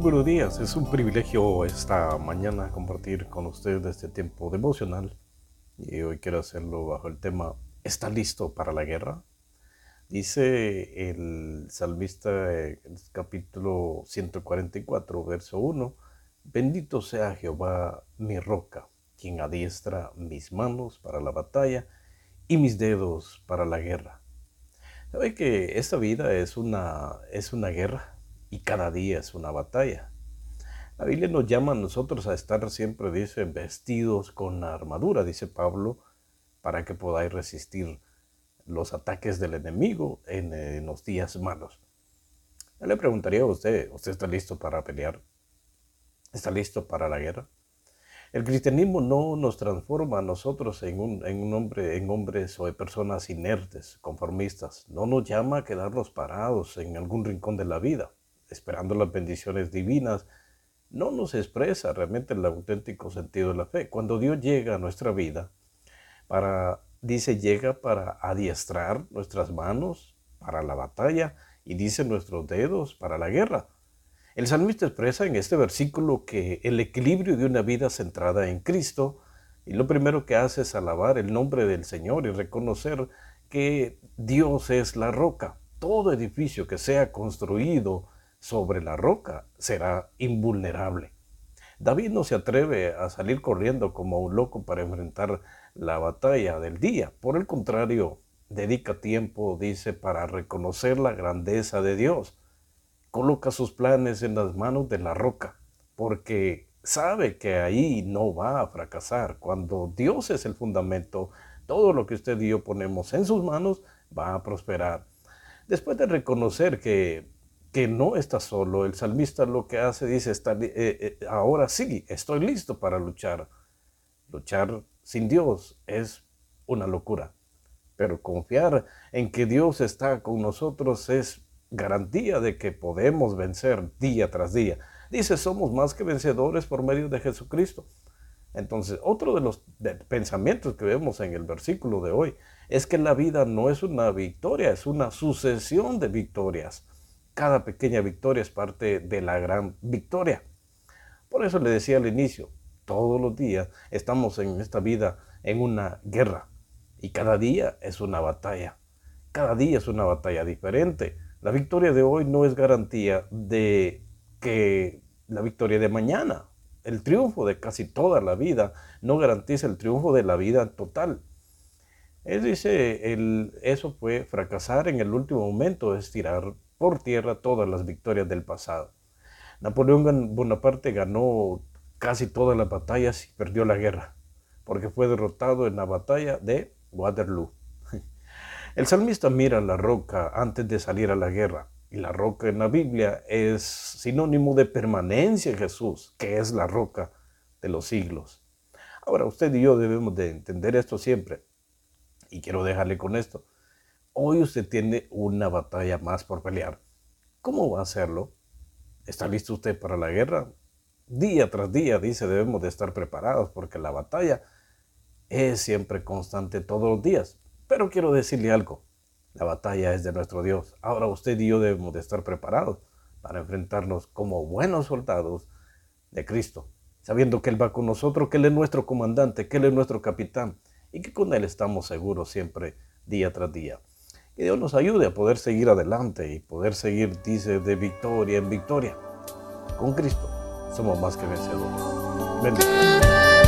buenos días, es un privilegio esta mañana compartir con ustedes este tiempo devocional y hoy quiero hacerlo bajo el tema ¿está listo para la guerra? Dice el salmista en el capítulo 144, verso 1, bendito sea Jehová mi roca, quien adiestra mis manos para la batalla y mis dedos para la guerra. ¿Sabe que esta vida es una guerra y cada día es una batalla? La Biblia nos llama a nosotros a estar siempre, dice, vestidos con la armadura, dice Pablo, para que podáis resistir los ataques del enemigo en los días malos. Yo le preguntaría a ¿usted está listo para pelear? ¿Está listo para la guerra? El cristianismo no nos transforma a nosotros en hombres o de personas inertes, conformistas. No nos llama a quedarnos parados en algún rincón de la vida, esperando las bendiciones divinas. No nos expresa realmente el auténtico sentido de la fe. Cuando Dios llega a nuestra vida, llega para adiestrar nuestras manos para la batalla y dice nuestros dedos para la guerra. El salmista expresa en este versículo que el equilibrio de una vida centrada en Cristo, y lo primero que hace es alabar el nombre del Señor y reconocer que Dios es la roca. Todo edificio que sea construido sobre la roca será invulnerable. David no se atreve a salir corriendo como un loco para enfrentar la batalla del día. Por el contrario, dedica tiempo, dice, para reconocer la grandeza de Dios. Coloca sus planes en las manos de la roca, porque sabe que ahí no va a fracasar. Cuando Dios es el fundamento, todo lo que usted y yo ponemos en sus manos va a prosperar. Después de reconocer que no está solo, el salmista lo que hace, dice, ahora sí, estoy listo para luchar. Luchar sin Dios es una locura, pero confiar en que Dios está con nosotros es garantía de que podemos vencer día tras día. Dice, somos más que vencedores por medio de Jesucristo. Entonces, otro de los pensamientos que vemos en el versículo de hoy es que la vida no es una victoria, es una sucesión de victorias. Cada pequeña victoria es parte de la gran victoria. Por eso le decía al inicio, todos los días estamos en esta vida en una guerra y cada día es una batalla. Cada día es una batalla diferente. La victoria de hoy no es garantía de que la victoria de mañana. El triunfo de casi toda la vida no garantiza el triunfo de la vida total. Él dice, eso fue fracasar en el último momento, es tirar por tierra todas las victorias del pasado. Napoleón Bonaparte ganó casi todas las batallas y perdió la guerra, porque fue derrotado en la batalla de Waterloo. El salmista mira la roca antes de salir a la guerra, y la roca en la Biblia es sinónimo de permanencia en Jesús, que es la roca de los siglos. Ahora, usted y yo debemos de entender esto siempre, y quiero dejarle con esto. Hoy usted tiene una batalla más por pelear. ¿Cómo va a hacerlo? ¿Está listo usted para la guerra? Día tras día, dice, debemos de estar preparados, porque la batalla es siempre constante todos los días. Pero quiero decirle algo, la batalla es de nuestro Dios. Ahora usted y yo debemos de estar preparados para enfrentarnos como buenos soldados de Cristo, sabiendo que Él va con nosotros, que Él es nuestro comandante, que Él es nuestro capitán y que con Él estamos seguros siempre, día tras día. Que Dios nos ayude a poder seguir adelante y poder seguir, dice, de victoria en victoria. Con Cristo somos más que vencedores. Bendiciones.